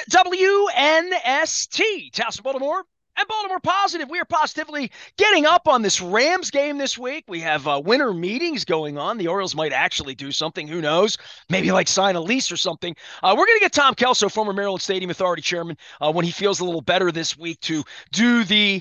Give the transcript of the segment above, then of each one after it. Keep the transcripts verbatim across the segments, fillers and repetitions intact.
W N S T, Towson, Baltimore, and Baltimore Positive. We are positively getting up on this Rams game this week. We have uh, winter meetings going on. The Orioles might actually do something. Who knows? Maybe like sign a lease or something. Uh, we're going to get Tom Kelso, former Maryland Stadium Authority chairman, uh, when he feels a little better this week to do the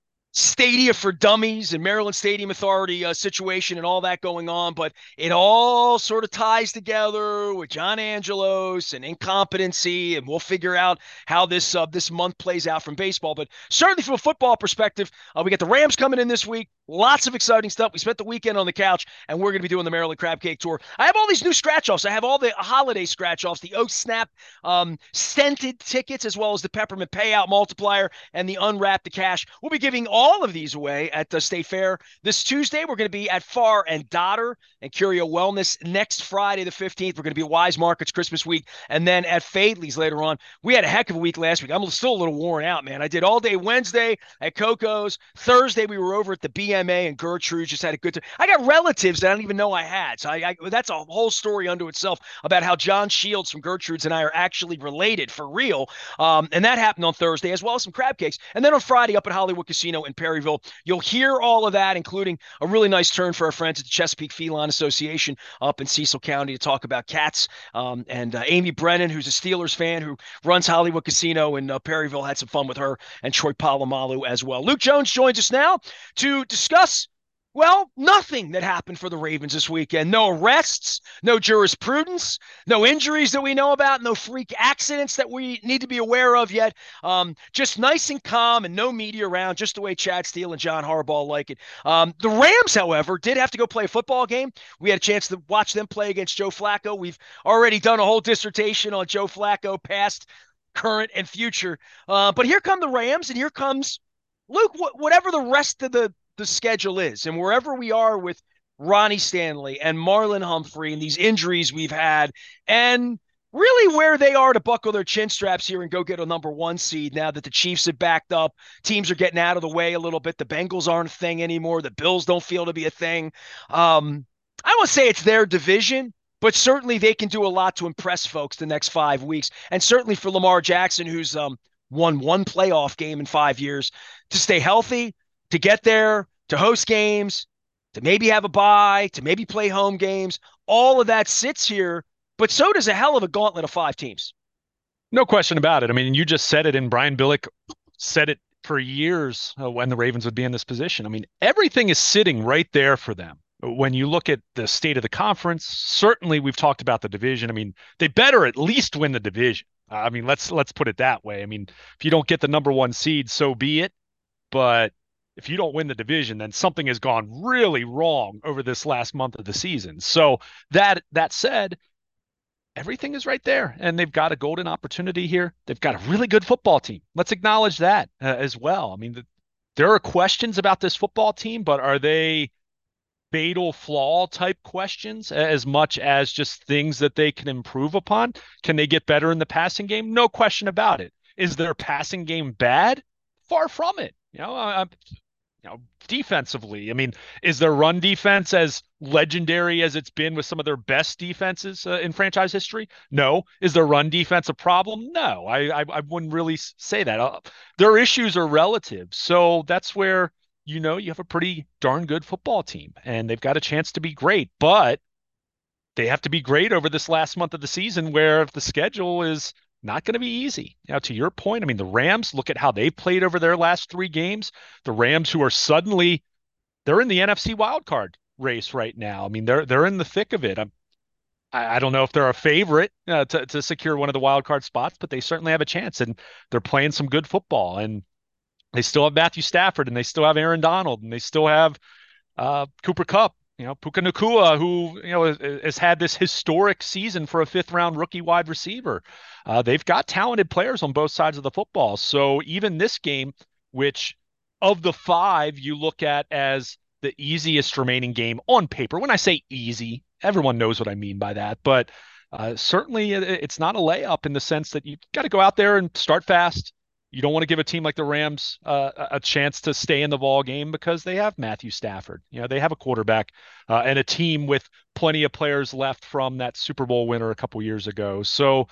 Stadia for Dummies and Maryland Stadium Authority uh, situation and all that going on, but it all sort of ties together with John Angelos and incompetency, and we'll figure out how this uh, this month plays out from baseball. But certainly from a football perspective, uh, we got the Rams coming in this week. Lots of exciting stuff. We spent the weekend on the couch, and we're going to be doing the Maryland Crab Cake Tour. I have all these new scratch-offs. I have all the holiday scratch-offs, the Oh Snap um, scented tickets, as well as the Peppermint Payout Multiplier and the Unwrap the Cash. We'll be giving all of these away at the State Fair this Tuesday. We're going to be at Farr and Dotter and Curio Wellness next Friday the fifteenth. We're going to be at Wise Markets Christmas week, and then at Fadley's later on. We had a heck of a week last week. I'm still a little worn out, man. I did all day Wednesday at Coco's. Thursday, we were over at the B M A and Gertrude. Just had a good time. I got relatives that I don't even know I had. So I, I, that's a whole story unto itself about how John Shields from Gertrude's and I are actually related for real. Um, and that happened on Thursday, as well as some crab cakes. And then on Friday up at Hollywood Casino in Perryville, you'll hear all of that, including a really nice turn for our friends at the Chesapeake Feline Association up in Cecil County to talk about cats. Um, and uh, Amy Brennan, who's a Steelers fan who runs Hollywood Casino in uh, Perryville, had some fun with her, and Troy Polamalu as well. Luke Jones joins us now to discuss, well, nothing that happened for the Ravens this weekend. No arrests, no jurisprudence, no injuries that we know about, no freak accidents that we need to be aware of yet. Um, just nice and calm and no media around, just the way Chad Steele and John Harbaugh like it. Um, the Rams, however, did have to go play a football game. We had a chance to watch them play against Joe Flacco. We've already done a whole dissertation on Joe Flacco, past, current, and future. Uh, but here come the Rams, and here comes Luke, wh- whatever the rest of the the schedule is, and wherever we are with Ronnie Stanley and Marlon Humphrey and these injuries we've had, and really where they are to buckle their chin straps here and go get a number one seed now that the Chiefs have backed up. Teams are getting out of the way a little bit. The Bengals aren't a thing anymore. The Bills don't feel to be a thing. Um, I won't say it's their division, but certainly they can do a lot to impress folks the next five weeks. And certainly for Lamar Jackson, who's um, won one playoff game in five years, to stay healthy, to get there, to host games, to maybe have a bye, to maybe play home games. All of that sits here, but so does a hell of a gauntlet of five teams. No question about it. I mean, you just said it, and Brian Billick said it for years uh, when the Ravens would be in this position. I mean, everything is sitting right there for them. When you look at the state of the conference, certainly we've talked about the division. I mean, they better at least win the division. I mean, let's let's put it that way. I mean, if you don't get the number one seed, so be it. But if you don't win the division, then something has gone really wrong over this last month of the season. So that that said, everything is right there, and they've got a golden opportunity here. They've got a really good football team. Let's acknowledge that uh, as well. I mean, the, there are questions about this football team, but are they fatal flaw type questions as much as just things that they can improve upon? Can they get better in the passing game? No question about it. Is their passing game bad? Far from it. You know, I, you know, defensively, I mean, is their run defense as legendary as it's been with some of their best defenses uh, in franchise history? No. Is their run defense a problem? No, I I, I wouldn't really say that. Uh, their issues are relative. So that's where, you know, you have a pretty darn good football team, and they've got a chance to be great, but they have to be great over this last month of the season where the schedule is not going to be easy. Now, to your point, I mean, the Rams, look at how they played over their last three games. The Rams, who are suddenly, they're in the N F C wildcard race right now. I mean, they're they're in the thick of it. I'm, I, I don't know if they're a favorite uh, to, to secure one of the wildcard spots, but they certainly have a chance, and they're playing some good football. And they still have Matthew Stafford, and they still have Aaron Donald, and they still have uh, Cooper Kupp. You know, Puka Nacua, who, you know, has, has had this historic season for a fifth round rookie wide receiver. Uh, they've got talented players on both sides of the football. So even this game, which of the five you look at as the easiest remaining game on paper, when I say easy, everyone knows what I mean by that. But uh, certainly it's not a layup in the sense that you've got to go out there and start fast. You don't want to give a team like the Rams uh, a chance to stay in the ball game because they have Matthew Stafford. You know, they have a quarterback uh, and a team with plenty of players left from that Super Bowl winner a couple years ago. So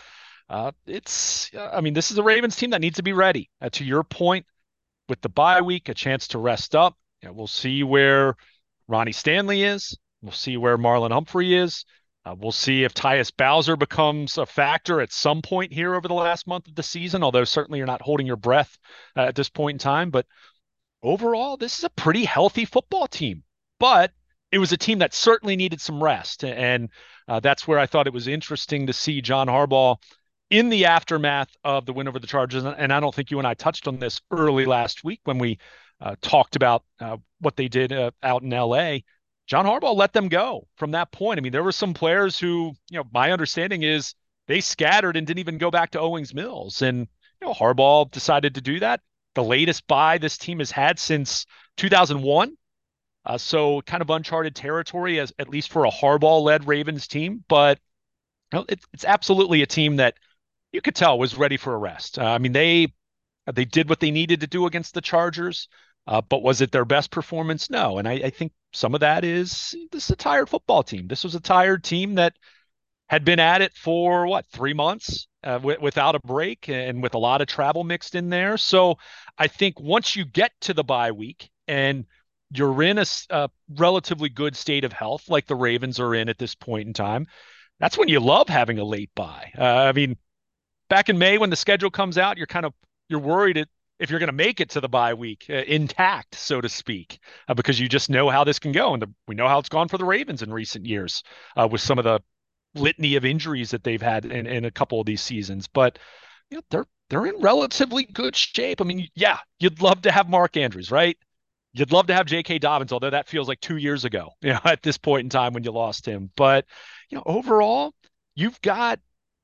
Uh, it's, uh, I mean, this is a Ravens team that needs to be ready. Uh, to your point, with the bye week, a chance to rest up. You know, we'll see where Ronnie Stanley is. We'll see where Marlon Humphrey is. Uh, we'll see if Tyus Bowser becomes a factor at some point here over the last month of the season, although certainly you're not holding your breath uh, at this point in time. But overall, this is a pretty healthy football team. But it was a team that certainly needed some rest. And uh, that's where I thought it was interesting to see John Harbaugh in the aftermath of the win over the Chargers. And I don't think you and I touched on this early last week when we uh, talked about uh, what they did uh, out in L A. John Harbaugh let them go from that point. I mean, there were some players who, you know, my understanding is they scattered and didn't even go back to Owings Mills. And, you know, Harbaugh decided to do that. The latest bye this team has had since two thousand one. Uh, so kind of uncharted territory, as at least for a Harbaugh-led Ravens team. But you know, it, it's absolutely a team that you could tell was ready for a rest. Uh, I mean, they they did what they needed to do against the Chargers, uh, but was it their best performance? No. And I, I think some of that is this is a tired football team. This was a tired team that had been at it for what, three months uh, w- without a break and with a lot of travel mixed in there. So I think once you get to the bye week and you're in a, a relatively good state of health, like the Ravens are in at this point in time, that's when you love having a late bye. Uh, I mean, back in May when the schedule comes out, you're kind of you're worried it, if you're going to make it to the bye week uh, intact, so to speak, uh, because you just know how this can go, and the, we know how it's gone for the Ravens in recent years uh, with some of the litany of injuries that they've had in, in a couple of these seasons. But you know, they're they're in relatively good shape. I mean, yeah, you'd love to have Mark Andrews, right? You'd love to have J K. Dobbins, although that feels like two years ago, you know, at this point in time when you lost him. But you know, overall, you've got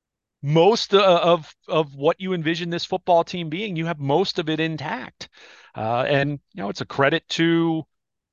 most uh, of of what you envision this football team being. You have most of it intact, uh, and you know, it's a credit to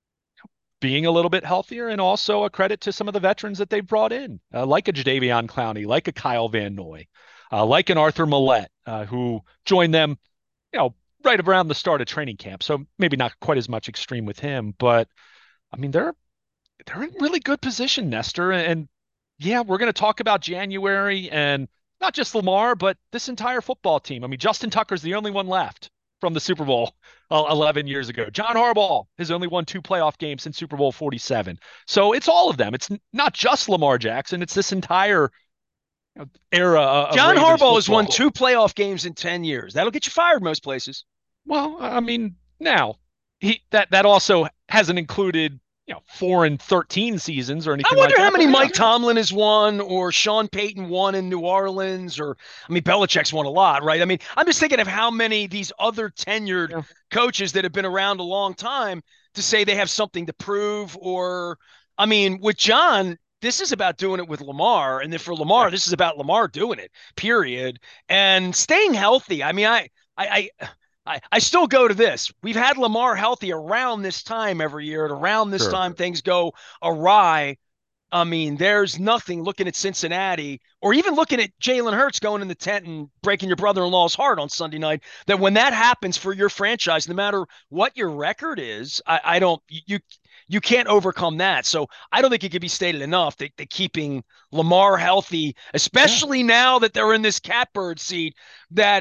being a little bit healthier, and also a credit to some of the veterans that they've brought in, uh, like a Jadeveon Clowney, like a Kyle Van Noy, uh, like an Arthur Millette, uh, who joined them, you know, right around the start of training camp. So maybe not quite as much extreme with him, but I mean, they're they're in really good position, Nestor. And yeah, we're going to talk about January and not just Lamar, but this entire football team. I mean, Justin Tucker's the only one left from the Super Bowl uh, eleven years ago. John Harbaugh has only won two playoff games since Super Bowl forty-seven. So it's all of them. It's not just Lamar Jackson. It's this entire you know, era of John Ravens Harbaugh football. has won two playoff games in ten years. That'll get you fired most places. Well, I mean, now he that that also hasn't included you know four and thirteen seasons or I anything like wonder that. how many But yeah, Mike Tomlin has won, or Sean Payton won in New Orleans, or I mean Belichick's won a lot, right? I mean, I'm just thinking of how many these other tenured yeah, coaches that have been around a long time to say they have something to prove. Or I mean, with John, this is about doing it with Lamar, and then for yeah, Lamar, this is about Lamar doing it, period, and staying healthy. I mean, I I I I, I still go to this. We've had Lamar healthy around this time every year, and around this sure. time things go awry. I mean, there's nothing looking at Cincinnati or even looking at Jalen Hurts going in the tent and breaking your brother-in-law's heart on Sunday night. That when that happens for your franchise, no matter what your record is, I, I don't you you can't overcome that. So I don't think it could be stated enough that, that keeping Lamar healthy, Yeah, especially now that they're in this catbird seat, that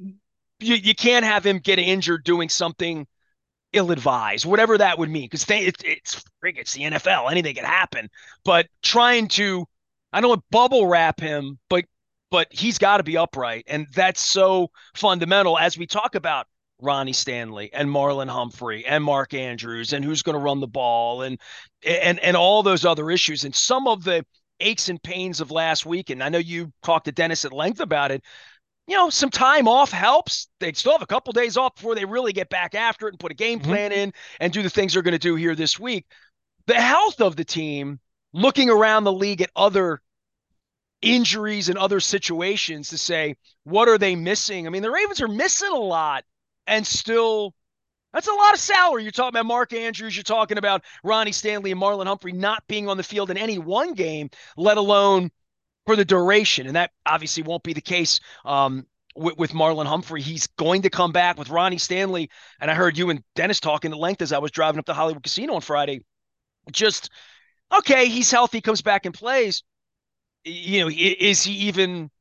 you, you can't have him get injured doing something ill-advised, whatever that would mean, because it's it's it's the N F L. Anything can happen. But trying to, I don't want bubble wrap him, but but he's got to be upright, and that's so fundamental as we talk about Ronnie Stanley and Marlon Humphrey and Mark Andrews and who's going to run the ball and and and all those other issues and some of the aches and pains of last week. And I know you talked to Dennis at length about it. You know, some time off helps. They still have a couple days off before they really get back after it and put a game hmm plan in and do the things they're going to do here this week. The health of the team, looking around the league at other injuries and other situations to say, what are they missing? I mean, the Ravens are missing a lot and still, that's a lot of salary. You're talking about Mark Andrews. You're talking about Ronnie Stanley and Marlon Humphrey not being on the field in any one game, let alone for the duration. And that obviously won't be the case um, with, with Marlon Humphrey. He's going to come back with Ronnie Stanley. And I heard you and Dennis talking at length as I was driving up to Hollywood Casino on Friday. Just, okay, he's healthy, comes back and plays. You know, is he even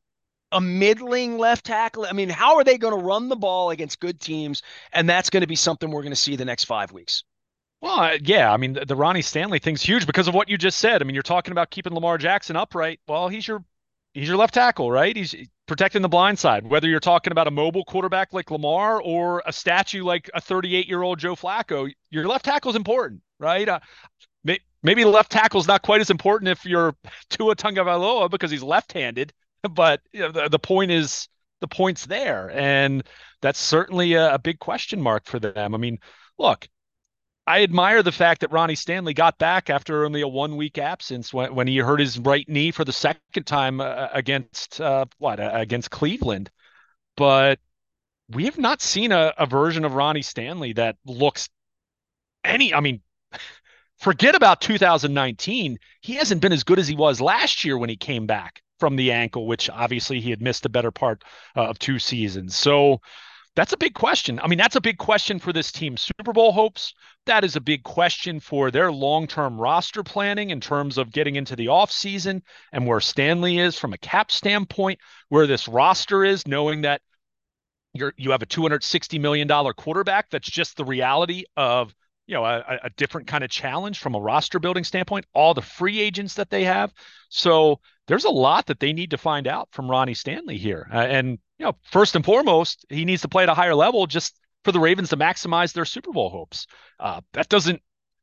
a middling left tackle? I mean, how are they going to run the ball against good teams? And that's going to be something we're going to see the next five weeks. Well, uh, yeah, I mean the, the Ronnie Stanley thing's huge because of what you just said. I mean, you're talking about keeping Lamar Jackson upright. Well, he's your he's your left tackle, right? He's protecting the blind side. Whether you're talking about a mobile quarterback like Lamar or a statue like a thirty-eight-year-old Joe Flacco, your left tackle is important, right? Uh, may, maybe the left tackle is not quite as important if you're Tua Tagovailoa because he's left-handed, but you know, the, the point is the point's there, and that's certainly a, a big question mark for them. I mean, look. I admire the fact that Ronnie Stanley got back after only a one week absence when, when he hurt his right knee for the second time uh, against uh, what uh, against Cleveland. But we have not seen a, a version of Ronnie Stanley that looks any. I mean, forget about two thousand nineteen. He hasn't been as good as he was last year when he came back from the ankle, which obviously he had missed the better part uh, of two seasons. So that's a big question. I mean, that's a big question for this team's Super Bowl hopes. That is a big question for their long-term roster planning in terms of getting into the offseason and where Stanley is from a cap standpoint, where this roster is, knowing that you're you have a two hundred sixty million dollars quarterback. That's just the reality of you know a, a different kind of challenge from a roster building standpoint, all the free agents that they have. So there's a lot that they need to find out from Ronnie Stanley here. Uh, and you know, first and foremost, he needs to play at a higher level just for the Ravens to maximize their Super Bowl hopes. Uh, that doesn't,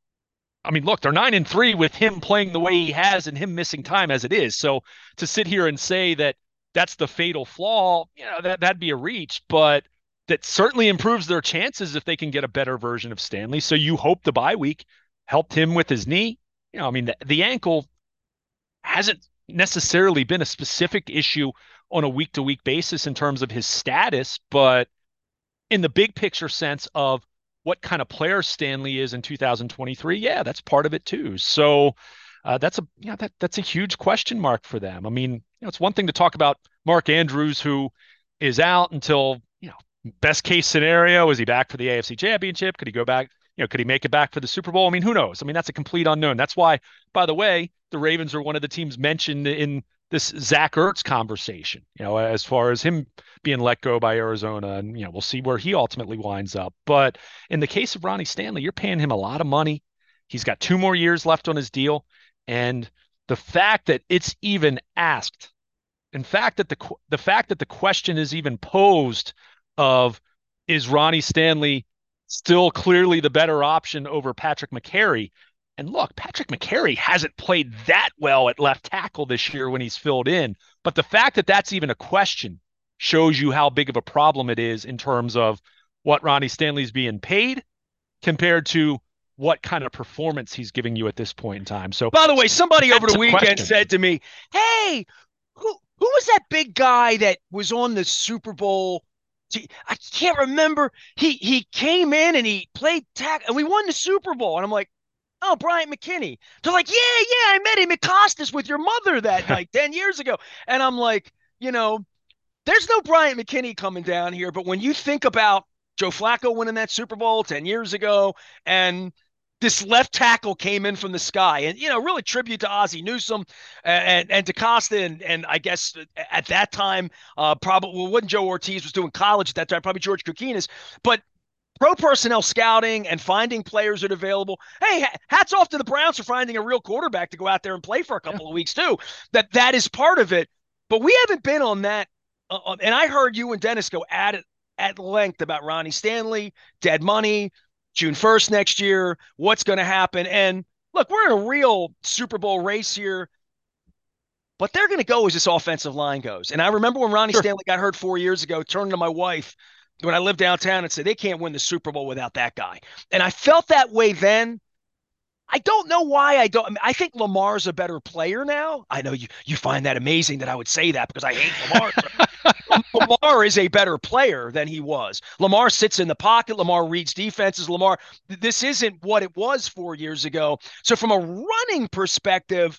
I mean, look, they're nine and three with him playing the way he has and him missing time as it is. So to sit here and say that that's the fatal flaw, you know, that that'd be a reach, but that certainly improves their chances if they can get a better version of Stanley. So you hope the bye week helped him with his knee. You know, I mean, the, the ankle hasn't necessarily been a specific issue on a week to week basis in terms of his status, but in the big picture sense of what kind of player Stanley is in two thousand twenty-three, yeah, that's part of it too. So uh, that's a yeah, that that's a huge question mark for them. I mean, you know, it's one thing to talk about Mark Andrews, who is out until you know best case scenario. Is he back for the A F C Championship? Could he go back? You know, could he make it back for the Super Bowl? I mean, who knows? I mean, that's a complete unknown. That's why, by the way, the Ravens are one of the teams mentioned in this Zach Ertz conversation, you know, as far as him being let go by Arizona. And, you know, we'll see where he ultimately winds up. But in the case of Ronnie Stanley, you're paying him a lot of money. He's got two more years left on his deal. And the fact that it's even asked, in fact, that the, the fact that the question is even posed of, is Ronnie Stanley still clearly the better option over Patrick McCary? And look, Patrick McCary hasn't played that well at left tackle this year when he's filled in. But the fact that that's even a question shows you how big of a problem it is in terms of what Ronnie Stanley's being paid compared to what kind of performance he's giving you at this point in time. So, by the way, somebody over the weekend question. said to me, "Hey, who who was that big guy that was on the Super Bowl? I can't remember. He he came in and he played tackle, and we won the Super Bowl." And I'm like, "Oh, Bryant McKinnie." They're like, "Yeah, yeah, I met him at Costas with your mother that night ten years ago." And I'm like, you know, there's no Bryant McKinnie coming down here. But when you think about Joe Flacco winning that Super Bowl ten years ago, and this left tackle came in from the sky, and, you know, really tribute to Ozzie Newsome and, and, and DeCosta. And, and I guess at that time, uh, probably well, when Joe Ortiz was doing college at that time, probably George Kokinis, but pro personnel scouting and finding players that are available. Hey, hats off to the Browns for finding a real quarterback to go out there and play for a couple yeah. of weeks too. That that is part of it, but we haven't been on that. Uh, and I heard you and Dennis go at it at length about Ronnie Stanley, dead money, June first next year, what's going to happen. And look, we're in a real Super Bowl race here, but they're going to go as this offensive line goes. And I remember when Ronnie sure. Stanley got hurt four years ago, turning to my wife when I lived downtown and said, they can't win the Super Bowl without that guy. And I felt that way then. I don't know why I don't. I, mean, I think Lamar's a better player now. I know you you find that amazing that I would say that because I hate Lamar. Lamar is a better player than he was. Lamar sits in the pocket. Lamar reads defenses. Lamar, this isn't what it was four years ago. So from a running perspective,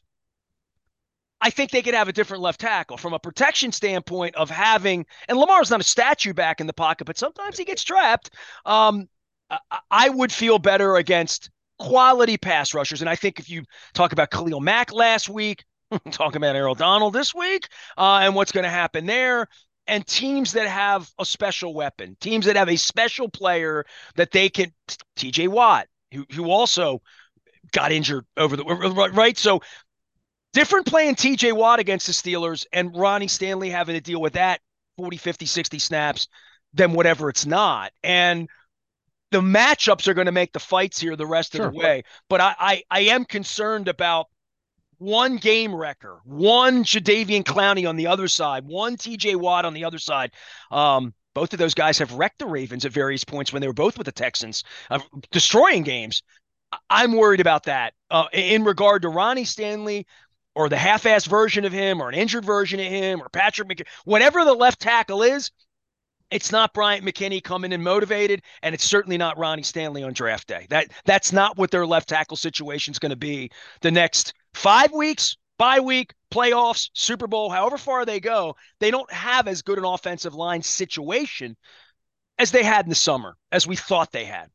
I think they could have a different left tackle from a protection standpoint of having, and Lamar's not a statue back in the pocket, but sometimes he gets trapped. Um, I, I would feel better against quality pass rushers. And I think if you talk about Khalil Mack last week, Talking about Errol Donald this week uh, and what's going to happen there. And teams that have a special weapon, teams that have a special player that they can, T J Watt, who, who also got injured over the, right? So different playing T J Watt against the Steelers and Ronnie Stanley having to deal with that forty, fifty, sixty snaps than whatever it's not. And the matchups are going to make the fights here the rest of the Sure. way. But I, I, I am concerned about one game wrecker, one Jadeveon Clowney on the other side, one T J Watt on the other side. Um, both of those guys have wrecked the Ravens at various points when they were both with the Texans, uh, destroying games. I'm worried about that uh, in regard to Ronnie Stanley or the half-assed version of him or an injured version of him or Patrick McKinney, whatever the left tackle is. It's not Bryant McKinnie coming in motivated, and it's certainly not Ronnie Stanley on draft day. That that's not what their left tackle situation is going to be the next five weeks, bye week, playoffs, Super Bowl, however far they go. They don't have as good an offensive line situation as they had in the summer, as we thought they had.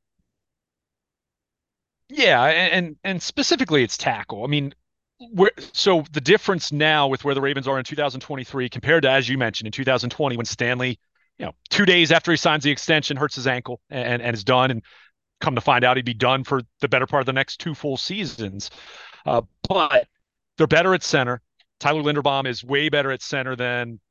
Yeah, and and specifically it's tackle. I mean, where, so the difference now with where the Ravens are in two thousand twenty-three compared to, as you mentioned, in two thousand twenty when Stanley, you know, two days after he signs the extension, hurts his ankle and, and is done, and come to find out he'd be done for the better part of the next two full seasons. Uh, but they're better at center. Tyler Linderbaum is way better at center than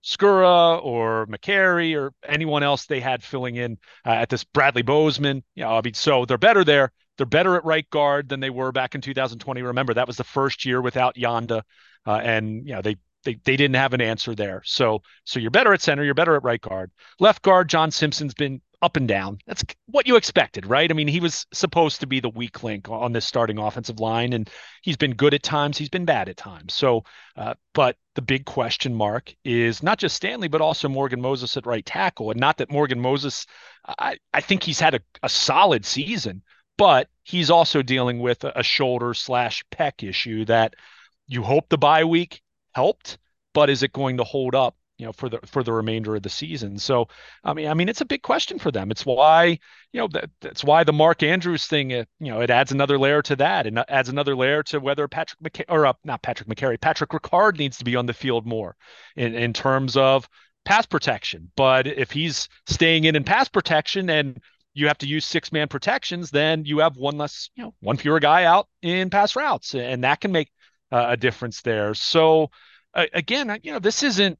Skura or McCary or anyone else they had filling in uh, at this Bradley Bozeman. You know, I mean, so they're better there. They're better at right guard than they were back in two thousand twenty. Remember, that was the first year without Yanda, uh, and you know they they they didn't have an answer there. So so you're better at center. You're better at right guard. Left guard, John Simpson's been up and down. That's what you expected, right? I mean, he was supposed to be the weak link on this starting offensive line, and he's been good at times. He's been bad at times. So, uh, but the big question mark is not just Stanley, but also Morgan Moses at right tackle. And not that Morgan Moses, I, I think he's had a, a solid season, but he's also dealing with a, a shoulder slash pec issue that you hope the bye week helped, but is it going to hold up, you know, for the for the remainder of the season? So, I mean, I mean, it's a big question for them. It's why, you know, that, that's why the Mark Andrews thing, uh, you know, it adds another layer to that, and adds another layer to whether Patrick McC- or uh, not Patrick McCary, Patrick Ricard needs to be on the field more in in terms of pass protection. But if he's staying in in pass protection and you have to use six man protections, then you have one less, you know, one fewer guy out in pass routes, and that can make uh, a difference there. So, uh, again, you know, this isn't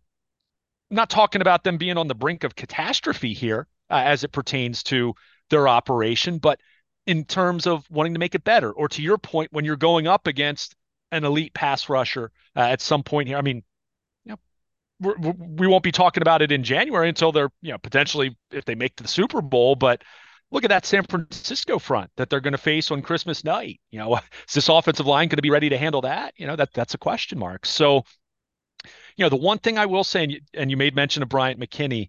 not talking about them being on the brink of catastrophe here uh, as it pertains to their operation, but in terms of wanting to make it better, or to your point, when you're going up against an elite pass rusher uh, at some point here. I mean, you know, we're, we won't be talking about it in January until they're, you know, potentially if they make the Super Bowl, but look at that San Francisco front that they're going to face on Christmas night. You know, is this offensive line going to be ready to handle that? You know, that that's a question mark. So, you know, the one thing I will say, and you, and you made mention of Bryant McKinnie.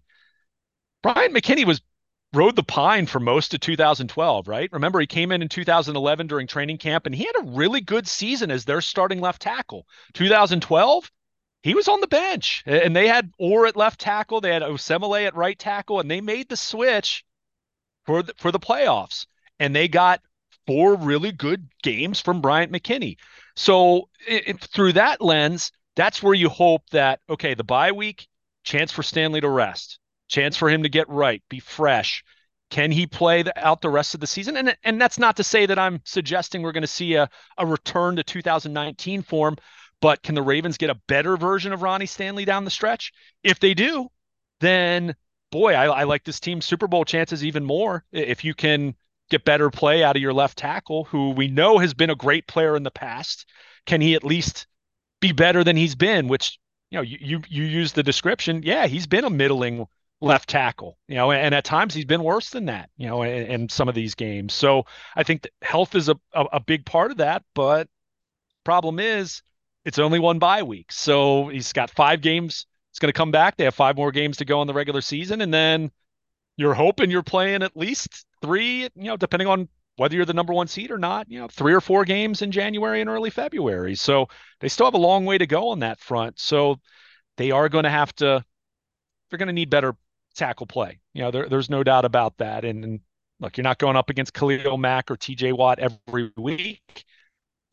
Bryant McKinnie was rode the pine for most of two thousand twelve, right? Remember, he came in in two thousand eleven during training camp, and he had a really good season as their starting left tackle. two thousand twelve, he was on the bench, and they had Orr at left tackle, they had Osemele at right tackle, and they made the switch for the, for the playoffs, and they got four really good games from Bryant McKinnie. So it, it, through that lens, that's where you hope that, okay, the bye week, chance for Stanley to rest, chance for him to get right, be fresh. Can he play the, out the rest of the season? And and that's not to say that I'm suggesting we're going to see a, a return to two thousand nineteen form, but can the Ravens get a better version of Ronnie Stanley down the stretch? If they do, then boy, I, I like this team's Super Bowl chances even more if you can get better play out of your left tackle, who we know has been a great player in the past. Can he at least be better than he's been, which, you know, you, you, you use the description. Yeah, he's been a middling left tackle, you know, and at times he's been worse than that, you know, in, in some of these games. So I think that health is a, a, a big part of that, but problem is it's only one bye week. So he's got five games. It's going to come back. They have five more games to go in the regular season. And then you're hoping you're playing at least three, you know, depending on whether you're the number one seed or not, you know, three or four games in January and early February. So they still have a long way to go on that front. So they are going to have to, they're going to need better tackle play. You know, there, there's no doubt about that. And, and look, you're not going up against Khalil Mack or T J Watt every week,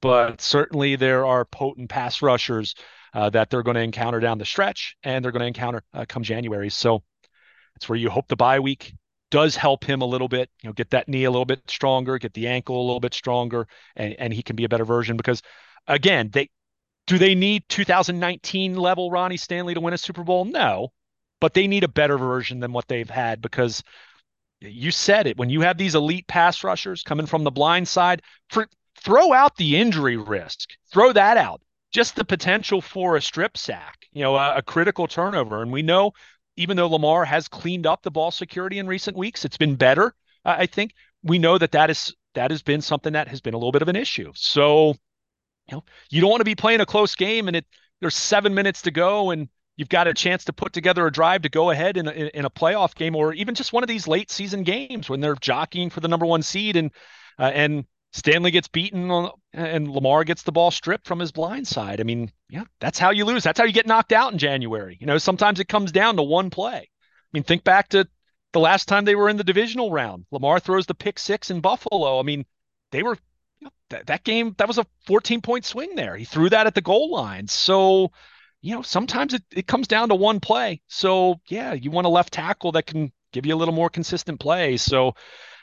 but certainly there are potent pass rushers uh, that they're going to encounter down the stretch, and they're going to encounter uh, come January. So it's where you hope the bye week does help him a little bit, you know, get that knee a little bit stronger, get the ankle a little bit stronger, and, and he can be a better version because, again, they do they need two thousand nineteen level Ronnie Stanley to win a Super Bowl? No, but they need a better version than what they've had because you said it. When you have these elite pass rushers coming from the blind side, for, throw out the injury risk, throw that out. Just the potential for a strip sack, you know, a, a critical turnover. And we know, even though Lamar has cleaned up the ball security in recent weeks, it's been better. Uh, I think we know that that is that has been something that has been a little bit of an issue. So, you know, you don't want to be playing a close game and it there's seven minutes to go and you've got a chance to put together a drive to go ahead in a, in a playoff game or even just one of these late season games when they're jockeying for the number one seed and uh, and Stanley gets beaten on, and Lamar gets the ball stripped from his blind side. I mean, yeah, that's how you lose. That's how you get knocked out in January. You know, sometimes it comes down to one play. I mean, think back to the last time they were in the divisional round. Lamar throws the pick six in Buffalo. I mean, they were you know, th- that game, that was a fourteen point swing there. He threw that at the goal line. So, you know, sometimes it, it comes down to one play. So, yeah, you want a left tackle that can give you a little more consistent play. So,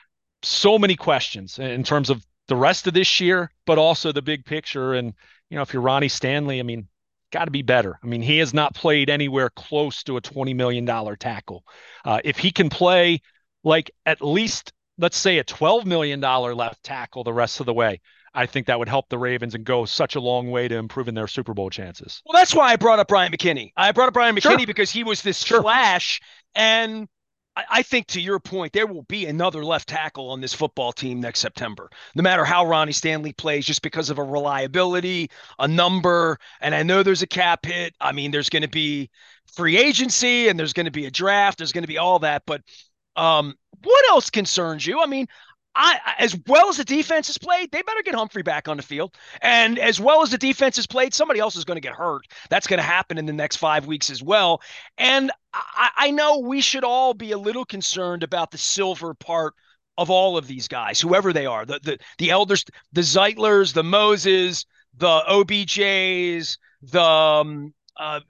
so many questions in terms of the rest of this year, but also the big picture. And, you know, if you're Ronnie Stanley, I mean, got to be better. I mean, he has not played anywhere close to a twenty million dollars tackle. Uh, if he can play like at least, let's say, a twelve million dollars left tackle the rest of the way, I think that would help the Ravens and go such a long way to improving their Super Bowl chances. Well, that's why I brought up Brian McKinney. I brought up Brian McKinney Sure. because he was this Sure. flash. And I think, to your point, there will be another left tackle on this football team next September, no matter how Ronnie Stanley plays, just because of a reliability, a number. And I know there's a cap hit. I mean, there's going to be free agency and there's going to be a draft. There's going to be all that. But um, what else concerns you? I mean, I, as well as the defense has played, they better get Humphrey back on the field. And as well as the defense has played, somebody else is going to get hurt. That's going to happen in the next five weeks as well. And I, I know we should all be a little concerned about the silver part of all of these guys, whoever they are, the the, the elders, the Zeitlers, the Moses, the O B Js, the um, uh,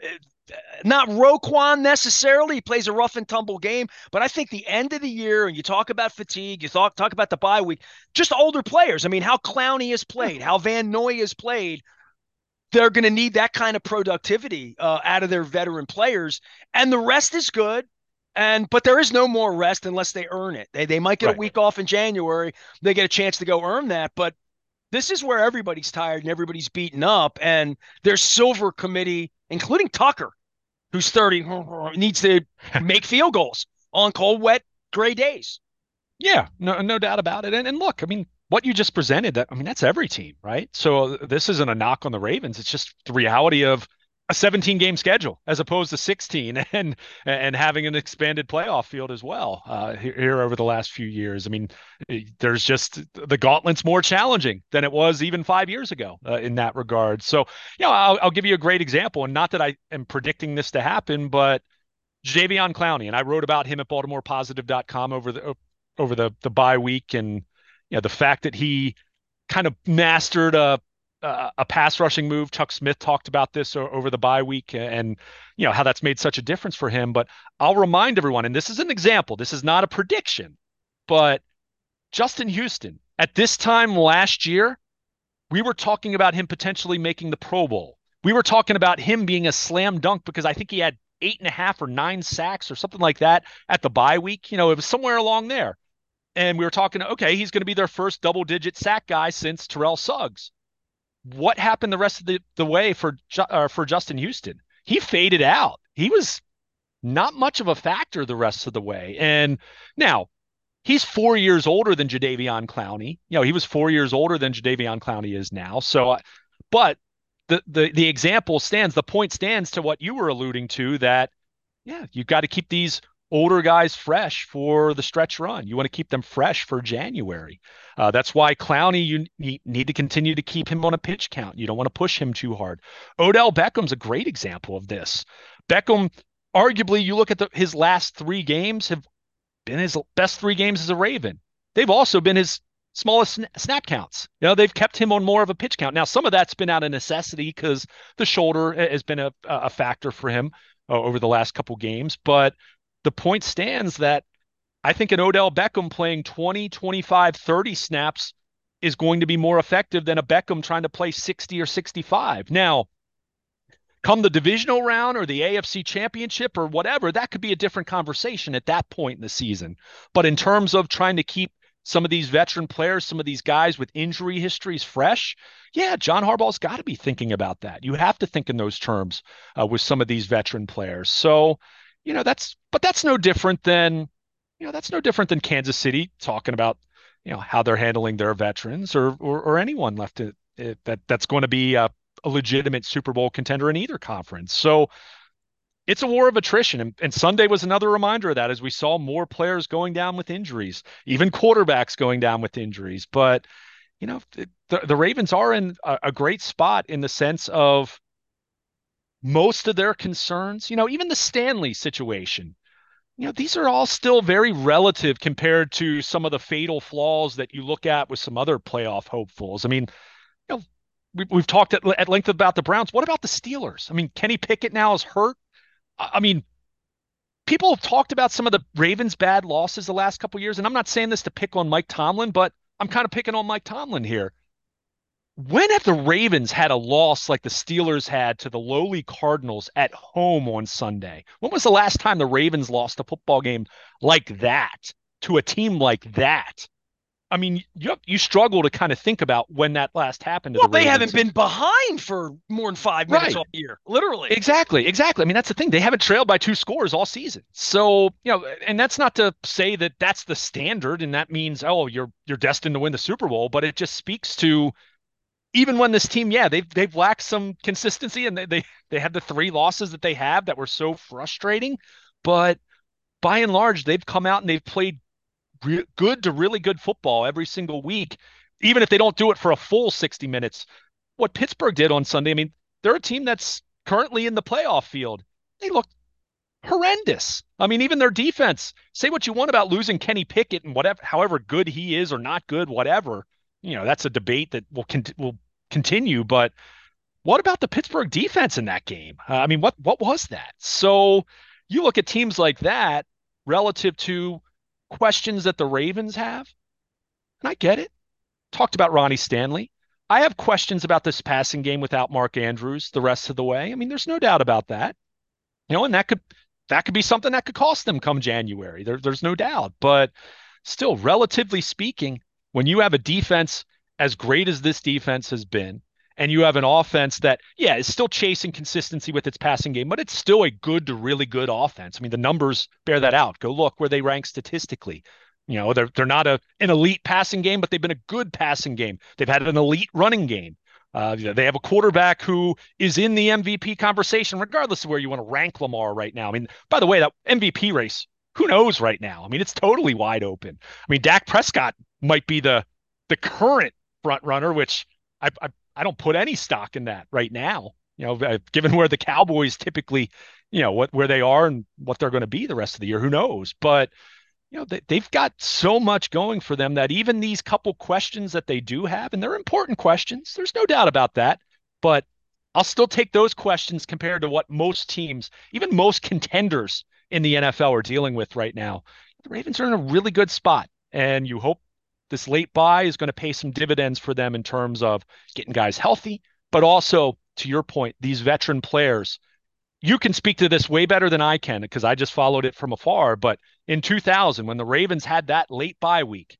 not Roquan necessarily. He plays a rough and tumble game, but I think the end of the year, and you talk about fatigue, you talk talk about the bye week, just older players. I mean, how Clowney has played, how Van Noy has played. They're going to need that kind of productivity uh, out of their veteran players, and the rest is good. And but there is no more rest unless they earn it. They they might get right. a week off in January. They get a chance to go earn that, but this is where everybody's tired and everybody's beaten up, and their silver committee, including Tucker, who's thirty, needs to make field goals on cold, wet, gray days. Yeah, no, no doubt about it. And and look, I mean, what you just presented, that I mean, that's every team, right? So this isn't a knock on the Ravens. It's just the reality of a seventeen game schedule as opposed to sixteen, and and having an expanded playoff field as well uh, here, here over the last few years. I mean, there's just the gauntlet's more challenging than it was even five years ago uh, in that regard. So, you know, I'll, I'll give you a great example, and not that I am predicting this to happen, but Jadeveon Clowney, and I wrote about him at Baltimore Positive dot com over the over the the bye week, and you know the fact that he kind of mastered a Uh, a pass rushing move. Chuck Smith talked about this over the bye week and, you know, how that's made such a difference for him. But I'll remind everyone, and this is an example, this is not a prediction, but Justin Houston, at this time last year, we were talking about him potentially making the Pro Bowl. We were talking about him being a slam dunk because I think he had eight and a half or nine sacks or something like that at the bye week. You know, it was somewhere along there. And we were talking, okay, he's going to be their first double digit sack guy since Terrell Suggs. What happened the rest of the, the way for uh, for Justin Houston? He faded out. He was not much of a factor the rest of the way. And now he's four years older than Jadeveon Clowney. You know, he was four years older than Jadeveon Clowney is now. So, but the the the example stands. The point stands to what you were alluding to, that yeah, you've got to keep these older guys fresh for the stretch run. You want to keep them fresh for January. Uh, that's why Clowney, you need to continue to keep him on a pitch count. You don't want to push him too hard. Odell Beckham's a great example of this. Beckham, arguably, you look at the, his last three games have been his best three games as a Raven. They've also been his smallest sn- snap counts. You know, they've kept him on more of a pitch count. Now, some of that's been out of necessity because the shoulder has been a, a factor for him uh, over the last couple games. But the point stands that I think an Odell Beckham playing twenty, twenty-five, thirty snaps is going to be more effective than a Beckham trying to play sixty or sixty-five. Now, come the divisional round or the A F C championship or whatever, that could be a different conversation at that point in the season. But in terms of trying to keep some of these veteran players, some of these guys with injury histories fresh, yeah, John Harbaugh's got to be thinking about that. You have to think in those terms uh, with some of these veteran players. So, you know, that's, but that's no different than, you know, that's no different than Kansas City talking about, you know, how they're handling their veterans or, or, or anyone left to, it, that that's going to be a, a legitimate Super Bowl contender in either conference. So, it's a war of attrition. And, and Sunday was another reminder of that as we saw more players going down with injuries, even quarterbacks going down with injuries. But, you know, the, the Ravens are in a, a great spot in the sense of most of their concerns, you know, even the Stanley situation, you know, these are all still very relative compared to some of the fatal flaws that you look at with some other playoff hopefuls. I mean, you know, we, we've talked at, at length about the Browns. What about the Steelers? I mean, Kenny Pickett now is hurt. I mean, people have talked about some of the Ravens' bad losses the last couple of years, and I'm not saying this to pick on Mike Tomlin, but I'm kind of picking on Mike Tomlin here. When have the Ravens had a loss like the Steelers had to the lowly Cardinals at home on Sunday? When was the last time the Ravens lost a football game like that to a team like that? I mean, you you struggle to kind of think about when that last happened to Well, the they Ravens. haven't been behind for more than five minutes Right. all year, literally. Exactly, exactly. I mean, that's the thing. They haven't trailed by two scores all season. So, you know, and that's not to say that that's the standard and that means, oh, you're you're destined to win the Super Bowl, but it just speaks to even when this team, yeah, they've they've lacked some consistency and they they, they had the three losses that they have that were so frustrating, but by and large, they've come out and they've played re- good to really good football every single week, even if they don't do it for a full sixty minutes. What Pittsburgh did on Sunday, I mean, they're a team that's currently in the playoff field. They look horrendous. I mean, even their defense, say what you want about losing Kenny Pickett and whatever, however good he is or not good, whatever, you know, that's a debate that will, con- will continue. But what about the Pittsburgh defense in that game? Uh, I mean, what, what was that? So you look at teams like that relative to questions that the Ravens have, and I get it. Talked about Ronnie Stanley. I have questions about this passing game without Mark Andrews the rest of the way. I mean, there's no doubt about that. You know, and that could that could be something that could cost them come January. There, there's no doubt. But still, relatively speaking, when you have a defense as great as this defense has been, and you have an offense that, yeah, is still chasing consistency with its passing game, but it's still a good to really good offense. I mean, the numbers bear that out. Go look where they rank statistically. You know, they're they're not a an elite passing game, but they've been a good passing game. They've had an elite running game. Uh, they have a quarterback who is in the M V P conversation, regardless of where you want to rank Lamar right now. I mean, by the way, that M V P race, who knows right now? I mean, it's totally wide open. I mean, Dak Prescott might be the the current front runner, which I I, I don't put any stock in that right now. You know, uh, given where the Cowboys typically, you know, what where they are and what they're going to be the rest of the year, who knows? But you know, they, they've got so much going for them that even these couple questions that they do have, and they're important questions, there's no doubt about that. But I'll still take those questions compared to what most teams, even most contenders in the N F L are dealing with right now. The Ravens are in a really good spot, and you hope this late buy is going to pay some dividends for them in terms of getting guys healthy, but also, to your point, these veteran players. You can speak to this way better than I can because I just followed it from afar. But in two thousand, when the Ravens had that late bye week,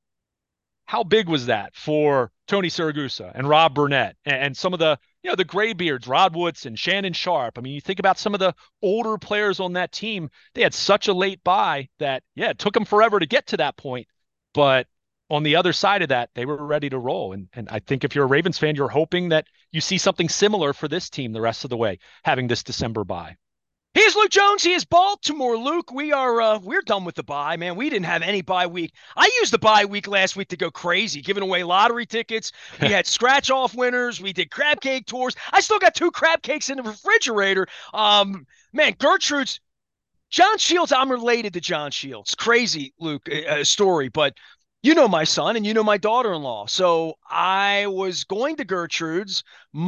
how big was that for Tony Siragusa and Rob Burnett and, and some of the, you know, the graybeards, Rod Woodson, Shannon Sharp? I mean, you think about some of the older players on that team. They had such a late bye that, yeah, it took them forever to get to that point. But on the other side of that, they were ready to roll. And, and I think if you're a Ravens fan, you're hoping that you see something similar for this team the rest of the way, having this December bye. He is Luke Jones. He is Baltimore. Luke, we are uh, we're done with the bye, man. We didn't have any bye week. I used the bye week last week to go crazy, giving away lottery tickets. We had scratch off winners. We did crab cake tours. I still got two crab cakes in the refrigerator. Um, man, Gertrude's John Shields. I'm related to John Shields. Crazy, Luke, uh, story, but you know my son and you know my daughter-in-law. So I was going to Gertrude's.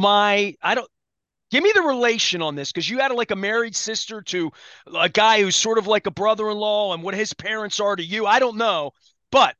My I don't Give me the relation on this because you had like a married sister to a guy who's sort of like a brother-in-law and what his parents are to you. I don't know. But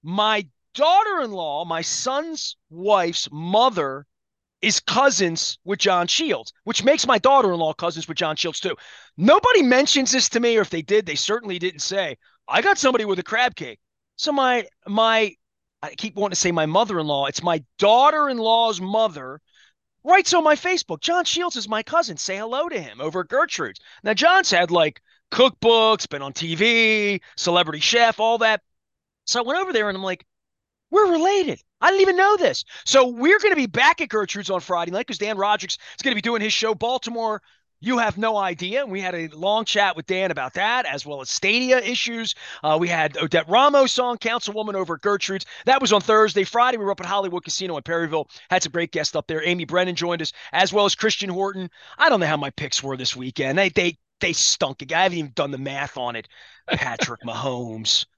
my daughter-in-law, my son's wife's mother is cousins with John Shields, which makes my daughter-in-law cousins with John Shields too. Nobody mentions this to me, or if they did, they certainly didn't say, I got somebody with a crab cake. So my my I keep wanting to say my mother-in-law. It's my daughter-in-law's mother writes on my Facebook, John Shields is my cousin. Say hello to him over at Gertrude's. Now, John's had like cookbooks, been on T V, celebrity chef, all that. So I went over there and I'm like, we're related. I didn't even know this. So we're going to be back at Gertrude's on Friday night because Dan Roderick is going to be doing his show, Baltimore. You have no idea. We had a long chat with Dan about that, as well as Stadia issues. Uh, we had Odette Ramos on, councilwoman over at Gertrude's. That was on Thursday. Friday, we were up at Hollywood Casino in Perryville. Had some great guests up there. Amy Brennan joined us, as well as Christian Horton. I don't know how my picks were this weekend. They they they stunk. I haven't even done the math on it. Patrick Mahomes.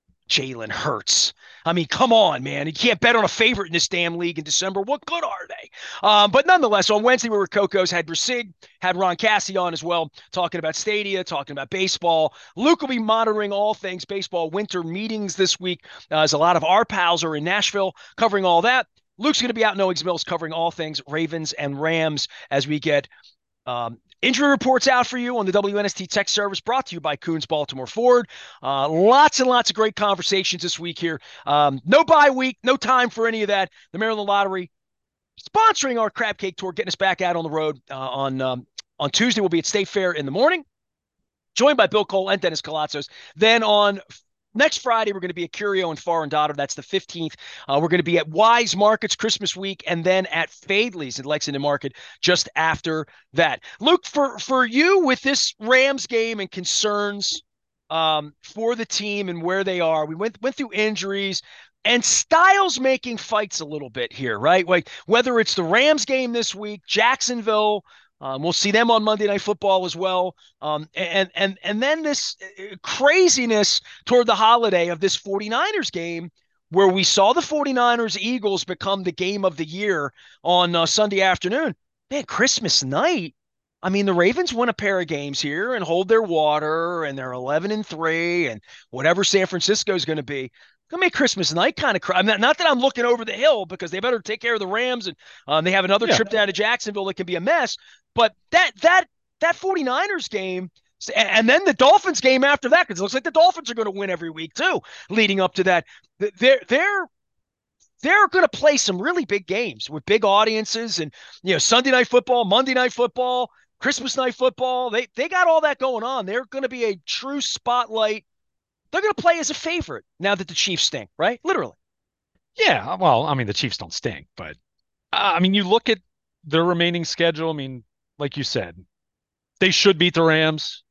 Jalen Hurts. I mean, come on, man. You can't bet on a favorite in this damn league in December. What good are they? Um, but nonetheless, on Wednesday, we were Coco's, had Brasig, had Ron Cassie on as well, talking about Stadia, talking about baseball. Luke will be monitoring all things baseball winter meetings this week, uh, as a lot of our pals are in Nashville covering all that. Luke's going to be out in Owings Mills covering all things Ravens and Rams as we get um, injury reports out for you on the W N S T Tech Service, brought to you by Coons Baltimore Ford. Uh, lots and lots of great conversations this week here. Um, no bye week, no time for any of that. The Maryland Lottery sponsoring our Crab Cake Tour, getting us back out on the road uh, on um, on Tuesday. We'll be at State Fair in the morning, joined by Bill Cole and Dennis Colatzos. Then on next Friday, we're going to be at Curio and Far and Daughter. That's the fifteenth. Uh, we're going to be at Wise Markets Christmas week, and then at Fadley's at Lexington Market just after that. Luke, for, for you with this Rams game and concerns um, for the team and where they are, we went went through injuries. And Styles making fights a little bit here, right? Like whether it's the Rams game this week, Jacksonville, um, we'll see them on Monday Night Football as well. Um, and and and then this craziness toward the holiday of this 49ers game where we saw the 49ers Eagles become the game of the year on uh, Sunday afternoon. Man, Christmas night. I mean, the Ravens win a pair of games here and hold their water, and they're eleven and three, and whatever San Francisco is going to be. Gonna make Christmas night kind of cry. Not, not that I'm looking over the hill because they better take care of the Rams, and um, they have another Yeah. trip down to Jacksonville that can be a mess. But that that that 49ers game, and then the Dolphins game after that, because it looks like the Dolphins are going to win every week too, leading up to that. They're they're they're going to play some really big games with big audiences, and you know Sunday Night Football, Monday Night Football, Christmas Night Football. They they got all that going on. They're going to be a true spotlight. They're going to play as a favorite now that the Chiefs stink, right? Literally. Yeah. Well, I mean, the Chiefs don't stink, but uh, I mean, you look at their remaining schedule. I mean, like you said, they should beat the Rams.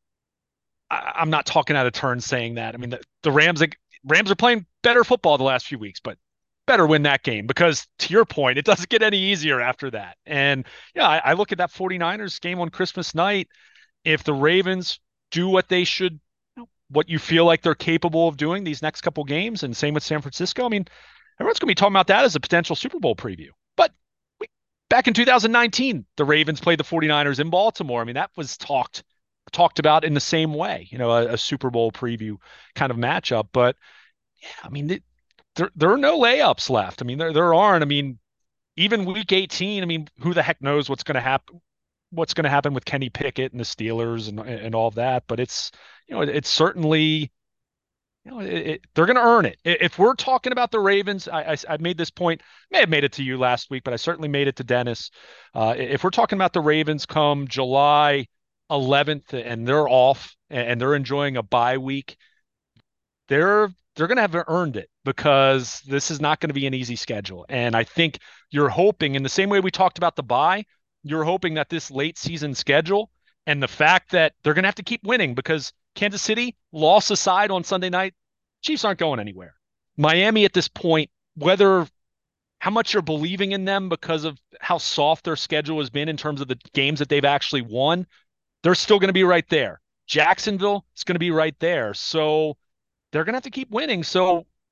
I, I'm not talking out of turn saying that. I mean, the, the Rams, like, Rams are playing better football the last few weeks, but better win that game because to your point, it doesn't get any easier after that. And yeah, I, I look at that 49ers game on Christmas night. If the Ravens do what they should, what you feel like they're capable of doing these next couple games, and same with San Francisco, I mean, everyone's going to be talking about that as a potential Super Bowl preview. But we, back in two thousand nineteen, the Ravens played the 49ers in Baltimore. I mean, that was talked talked about in the same way, you know, a, a Super Bowl preview kind of matchup. But yeah, I mean, it, there there are no layups left. I mean, there there aren't. I mean, even week eighteen, I mean, who the heck knows what's going to happen? What's going to happen with Kenny Pickett and the Steelers and and all of that? But it's you know, it's certainly you know, it, it, they're going to earn it. If we're talking about the Ravens, I, I, I made this point, may have made it to you last week, but I certainly made it to Dennis. Uh, if we're talking about the Ravens come July eleventh and they're off and they're enjoying a bye week, they're they're going to have earned it because this is not going to be an easy schedule. And I think you're hoping, in the same way we talked about the bye, you're hoping that this late season schedule and the fact that they're going to have to keep winning because Kansas City, loss aside on Sunday night, Chiefs aren't going anywhere. Miami at this point, whether how much you're believing in them because of how soft their schedule has been in terms of the games that they've actually won, they're still going to be right there. Jacksonville is going to be right there. So they're going to have to keep winning. So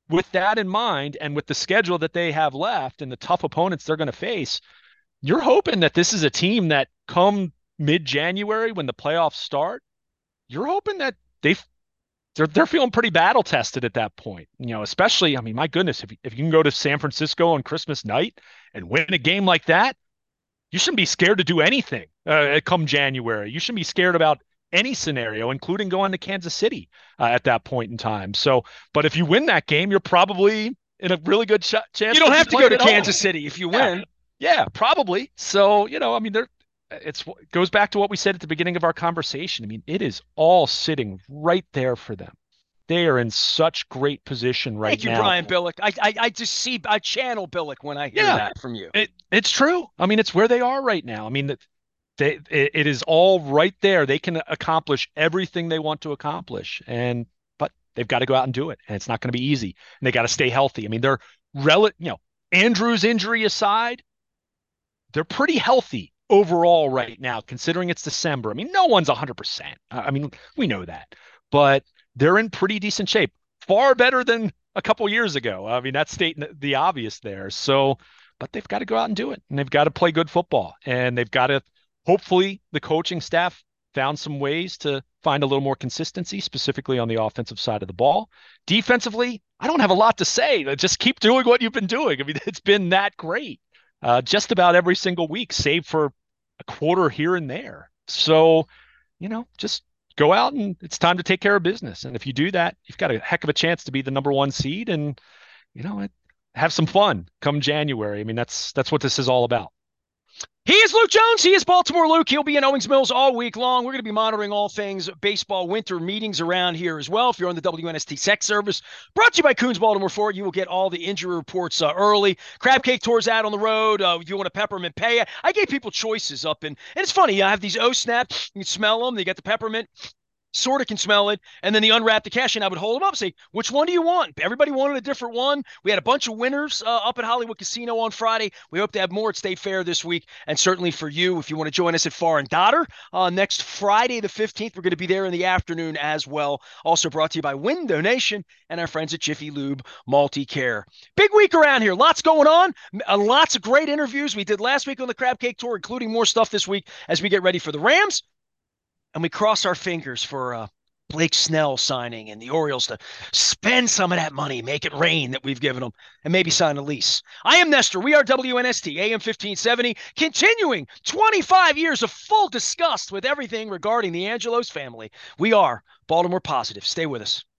with that in mind, and with the schedule that they have left and the tough opponents they're going to face, you're hoping that this is a team that come mid-January when the playoffs start, you're hoping that they they're they're feeling pretty battle tested at that point. You know, especially, I mean, my goodness, if you, if you can go to San Francisco on Christmas night and win a game like that, you shouldn't be scared to do anything uh, come January. You shouldn't be scared about any scenario, including going to Kansas City uh, at that point in time. So, but if you win that game, you're probably in a really good ch- chance. You don't have to go to Kansas home. City if you yeah. win. Yeah, probably. So, you know, I mean, there it's it goes back to what we said at the beginning of our conversation. I mean, it is all sitting right there for them. They are in such great position right Thank you, now. Brian Billick. I, I I just see I channel Billick when I hear yeah, that from you. It, it's true. I mean, it's where they are right now. I mean, that they it, it is all right there. They can accomplish everything they want to accomplish, and but they've got to go out and do it, and it's not going to be easy. And they got to stay healthy. I mean, they're rel you know, Andrews' injury aside, they're pretty healthy overall right now, considering it's December. I mean, no one's one hundred percent. I mean, we know that, but they're in pretty decent shape, far better than a couple years ago. I mean, that's stating the obvious there. So, but they've got to go out and do it, and they've got to play good football, and they've got to, hopefully the coaching staff found some ways to find a little more consistency, specifically on the offensive side of the ball. Defensively, I don't have a lot to say. Just keep doing what you've been doing. I mean, it's been that great uh, just about every single week, save for a quarter here and there. So, you know, just go out and it's time to take care of business. And if you do that, you've got a heck of a chance to be the number one seed and, you know, have some fun come January. I mean, that's that's what this is all about. He is Luke Jones. He is Baltimore Luke. He'll be in Owings Mills all week long. We're going to be monitoring all things baseball winter meetings around here as well. If you're on the W N S T Tech service, brought to you by Coons Baltimore Ford, you will get all the injury reports uh, early. Crab Cake Tours out on the road. Uh, if you want a peppermint pay, I gave people choices up in, and it's funny. I have these O snaps. You can smell them. They got the peppermint. Sort of can smell it, and then the unwrap the cash, and I would hold them up and say, which one do you want? Everybody wanted a different one. We had a bunch of winners uh, up at Hollywood Casino on Friday. We hope to have more at State Fair this week, and certainly for you, if you want to join us at Far and Dotter uh, next Friday the fifteenth, we're going to be there in the afternoon as well. Also brought to you by Win Donation and our friends at Jiffy Lube Multi-Care. Big week around here. Lots going on. Uh, lots of great interviews we did last week on the Crab Cake Tour, including more stuff this week as we get ready for the Rams. And we cross our fingers for uh, Blake Snell signing and the Orioles to spend some of that money, make it rain that we've given them, and maybe sign a lease. I am Nestor. We are W N S T, A M fifteen seventy, continuing twenty-five years of full disgust with everything regarding the Angelos family. We are Baltimore Positive. Stay with us.